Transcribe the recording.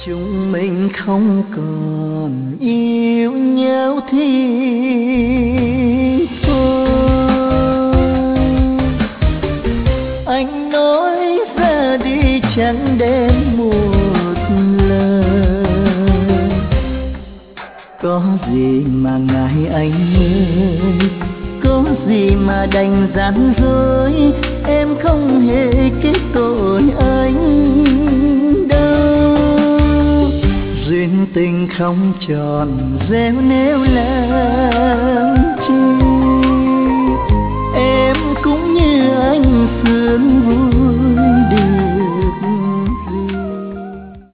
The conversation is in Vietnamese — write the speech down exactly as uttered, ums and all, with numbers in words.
chúng mình không còn yêu nhau thì thôi. Anh nói ra đi chẳng đem một lời, có gì mà ngại anh ơi, có gì mà đành gian dối. Em không hề kết tội anh đâu, duyên tình không tròn gieo nếu lỡ